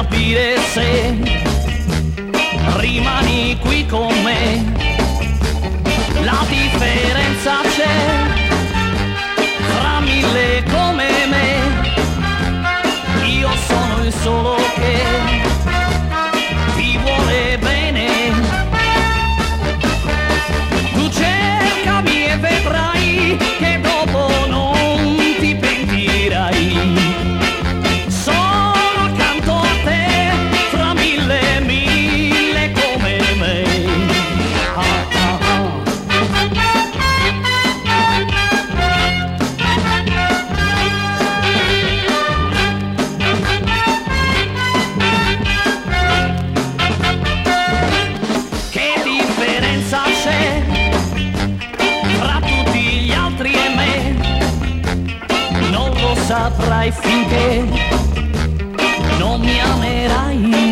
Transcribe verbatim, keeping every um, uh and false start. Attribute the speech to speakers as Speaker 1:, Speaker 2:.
Speaker 1: capire se rimani qui con me. La differenza c'è fra mille come me. Io sono il solo che ti vuole bene. Tu cercami e vedrai che dopo non ti pentirai. Sono accanto a te fra mille mille come me. Ah, ah, ah. Che differenza c'è fra tutti gli altri e me? Non lo saprai finché non mi amerai.